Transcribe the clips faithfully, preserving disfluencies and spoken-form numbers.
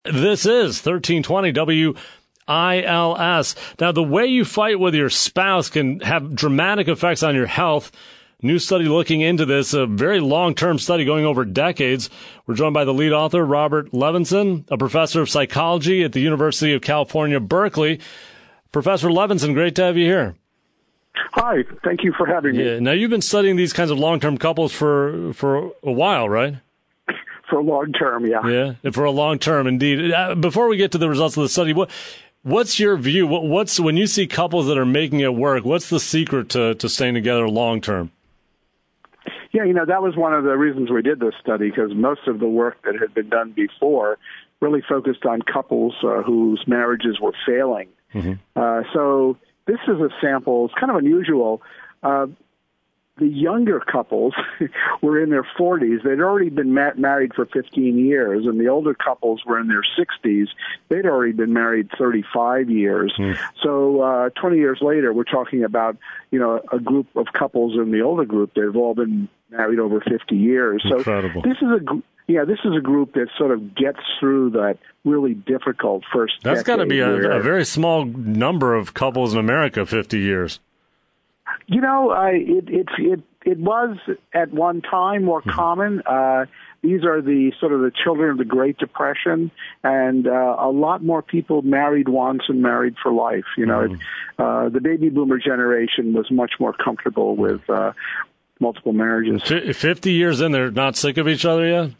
This is thirteen twenty W I L S. Now, the way you fight with your spouse can have dramatic effects on your health. New study looking into this, a very long-term study going over decades. We're joined by the lead author, Robert Levenson, a professor of psychology at the University of California, Berkeley. Professor Levenson, great to have you here. Hi, thank you for having me. Yeah, now, you've been studying these kinds of long-term couples for for a while, right? For a long term, yeah. Yeah, for a long term, indeed. Uh, before we get to the results of the study, what what's your view? What, what's when you see couples that are making it work? What's the secret to, to staying together long term? Yeah, you know, that was one of the reasons we did this study, because most of the work that had been done before really focused on couples uh, whose marriages were failing. Mm-hmm. Uh, so this is a sample. It's kind of unusual. Uh, The younger couples were in their forties. They'd already been ma- married for fifteen years, and the older couples were in their sixties. They'd already been married thirty-five years. Mm. So uh, twenty years later, we're talking about, you know, a group of couples in the older group that have all been married over fifty years. So Incredible. this is a gr- yeah, this is a group that sort of gets through that really difficult first. That's got to be a, where, a very small number of couples in America. Fifty years. You know, uh, it, it it it was at one time more common. Uh, these are the sort of the children of the Great Depression, and uh, a lot more people married once and married for life. You know, mm. it, uh, the baby boomer generation was much more comfortable with uh, multiple marriages. Fifty years in, they're not sick of each other yet?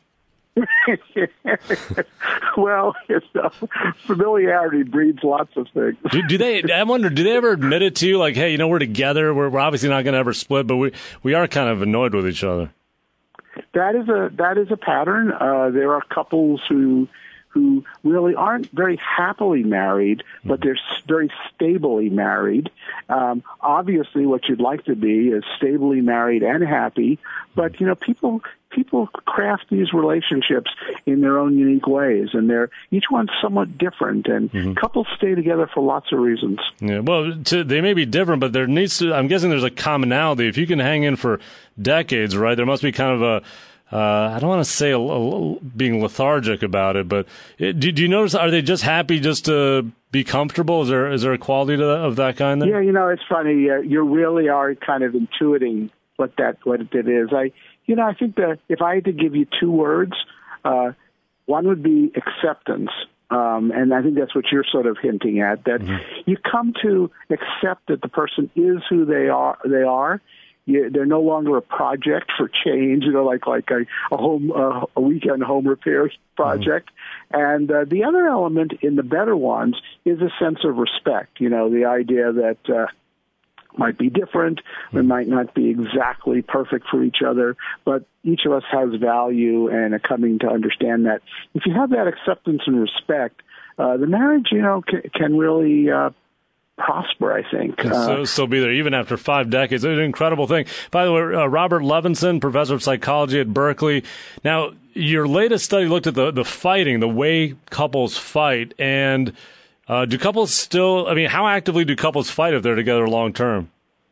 Well, you know, familiarity breeds lots of things. Do, do they? I wonder. Do they ever admit it to you? Like, hey, you know, we're together. We're, we're obviously not going to ever split, but we we are kind of annoyed with each other. That is a that is a pattern. Uh, there are couples who who really aren't very happily married, but they're very stably married. Um, obviously, what you'd like to be is stably married and happy, but you know, people. People craft these relationships in their own unique ways, and they're each one's somewhat different, and mm-hmm. couples stay together for lots of reasons. Yeah, well, to, they may be different, but there needs to, I'm guessing there's a commonality. If you can hang in for decades, right, there must be kind of a, uh, I don't want to say a, a, being lethargic about it, but it, do, do you notice, are they just happy just to be comfortable? Is there is there a quality to that, of that kind there? Yeah, you know, it's funny. Uh, you really are kind of intuiting what that what it is. I You know, I think that if I had to give you two words, uh, one would be acceptance. Um, and I think that's what you're sort of hinting at, that mm-hmm. you come to accept that the person is who they are. They are. You, they're no longer a project for change, you know, like like a, a home uh, a weekend home repair project. Mm-hmm. And uh, the other element in the better ones is a sense of respect. You know, the idea that uh, might be different, we might not be exactly perfect for each other, but each of us has value, and a coming to understand that if you have that acceptance and respect, uh, the marriage, you know, can, can really uh, prosper, I think. Uh, so, still be there even after five decades. It's an incredible thing. By the way, uh, Robert Levenson, professor of psychology at Berkeley. Now, your latest study looked at the, the fighting, the way couples fight, and Uh, do couples still, I mean, how actively do couples fight if they're together long term?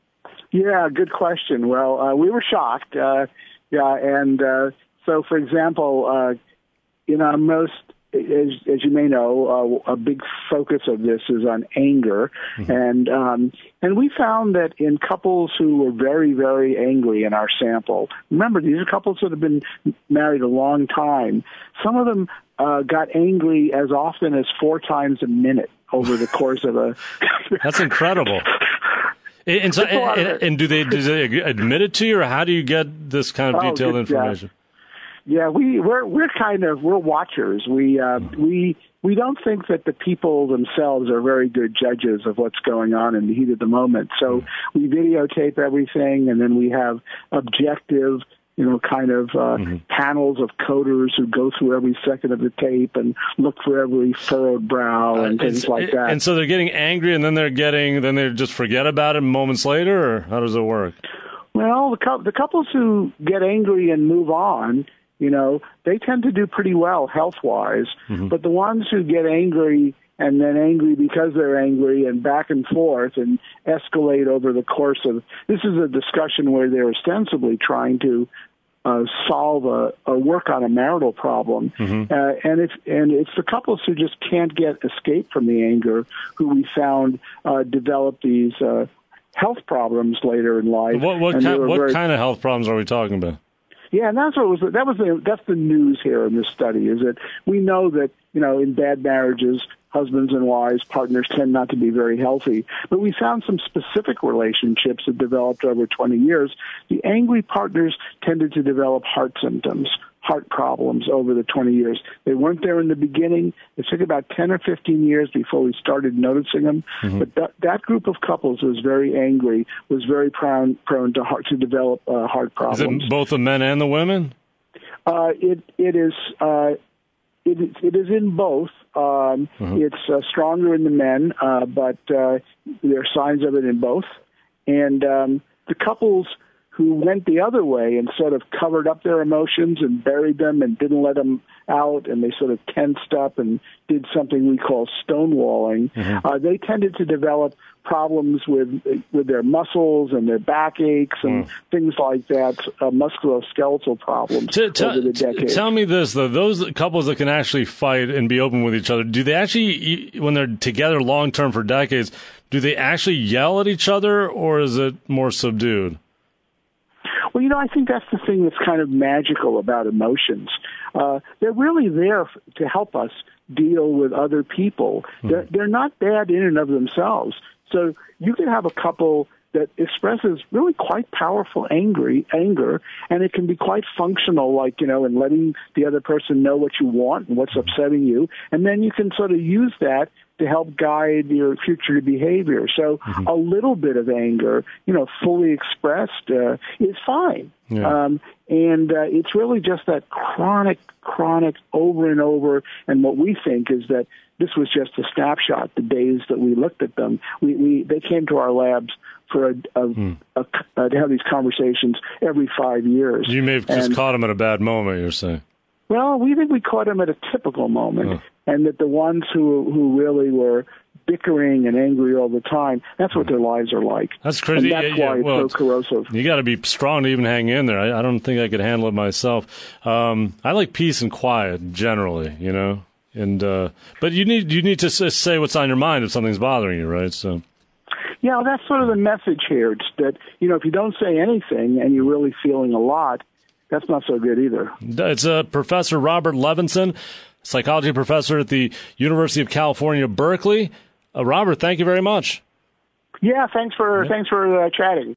Yeah, good question. Well, uh, we were shocked. Uh, yeah, and uh, so, for example, uh, in our most, as, as you may know, uh, a big focus of this is on anger. Mm-hmm. And um, and we found that in couples who were very, very angry in our sample, remember, these are couples that have been married a long time, some of them Uh, got angry as often as four times a minute over the course of a. That's incredible. And, so, and, and do they do they admit it to you, or how do you get this kind of detailed oh, information? Yeah, yeah we we're we're kind of we're watchers. We uh, we we don't think that the people themselves are very good judges of what's going on in the heat of the moment. So we videotape everything, and then we have objective, you know, kind of uh, mm-hmm. panels of coders who go through every second of the tape and look for every furrowed brow and uh, things like that. And so they're getting angry, and then they're getting, then they just forget about it moments later, or how does it work? Well, the, the couples who get angry and move on, you know, they tend to do pretty well health-wise. Mm-hmm. But the ones who get angry and then angry because they're angry and back and forth and escalate over the course of, this is a discussion where they're ostensibly trying to uh, solve a, or work on a marital problem. Mm-hmm. Uh, and it's and it's the couples who just can't get escape from the anger who we found uh, develop these uh, health problems later in life. What what, kind, what very, kind of health problems are we talking about? Yeah, and that's what was that was the that's the news here in this study is that we know that you know in bad marriages, husbands and wives, partners tend not to be very healthy. But we found some specific relationships that developed over twenty years. The angry partners tended to develop heart symptoms, heart problems over the twenty years. They weren't there in the beginning. It took about ten or fifteen years before we started noticing them. Mm-hmm. But that, that group of couples was very angry, was very prone, prone to heart, to develop uh, heart problems. Is it both the men and the women? Uh, it it is uh, it, it is in both. Um, mm-hmm. It's uh, stronger in the men, uh, but uh, there are signs of it in both. And um, the couples who went the other way and sort of covered up their emotions and buried them and didn't let them out, and they sort of tensed up and did something we call stonewalling, mm-hmm. uh, they tended to develop problems with with their muscles and their backaches and mm. things like that, uh, musculoskeletal problems t- t- over the decades. Tell me this, though. Those couples that can actually fight and be open with each other, do they actually, when they're together long-term for decades, do they actually yell at each other, or is it more subdued? Well, you know, I think that's the thing that's kind of magical about emotions. Uh, they're really there f- to help us deal with other people. Mm. They're, they're not bad in and of themselves. So you can have a couple that expresses really quite powerful angry anger, and it can be quite functional, like, you know, in letting the other person know what you want and what's upsetting you, and then you can sort of use that to help guide your future behavior. So mm-hmm. a little bit of anger, you know, fully expressed uh, is fine. Yeah. Um, and uh, it's really just that chronic, chronic over and over. And what we think is that this was just a snapshot, the days that we looked at them. We, we They came to our labs for a, a, mm. a, a, to have these conversations every five years. You may have just and, caught them at a bad moment, you're saying. Well, we think we caught them at a typical moment, oh. and that the ones who who really were bickering and angry all the time, that's what their lives are like. That's crazy. And that's yeah, why yeah. Well, it's so corrosive. You got to be strong to even hang in there. I, I don't think I could handle it myself. Um, I like peace and quiet generally, you know. And uh, but you need you need to say what's on your mind if something's bothering you, right? So. Yeah, well, that's sort of the message here. It's that, you know, if you don't say anything and you're really feeling a lot, that's not so good either. It's uh, Professor Robert Levenson, psychology professor at the University of California, Berkeley. Uh, Robert, thank you very much. Yeah, thanks for yeah. thanks for uh, chatting.